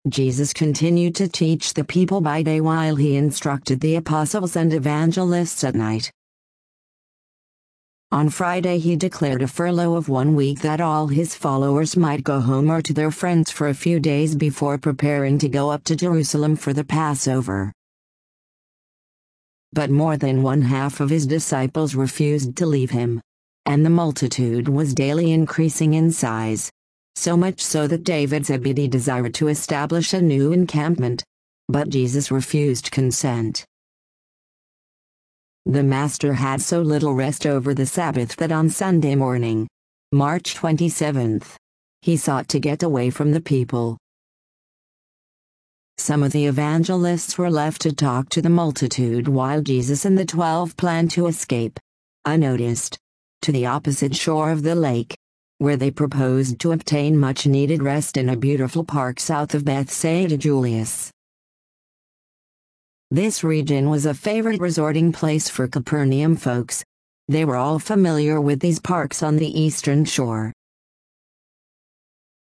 Jesus continued to teach the people by day while he instructed the apostles and evangelists at night. On Friday he declared a furlough of 1 week that all his followers might go home or to their friends for a few days before preparing to go up to Jerusalem for the Passover. But more than one half of his disciples refused to leave him. And the multitude was daily increasing in size. So much so that David Zebedee desired to establish a new encampment. But Jesus refused consent. The Master had so little rest over the Sabbath that on Sunday morning, March 27th, he sought to get away from the people. Some of the evangelists were left to talk to the multitude while Jesus and the 12 planned to escape, unnoticed, to the opposite shore of the lake, where they proposed to obtain much-needed rest in a beautiful park south of Bethsaida Julius. This region was a favorite resorting place for Capernaum folks. They were all familiar with these parks on the eastern shore.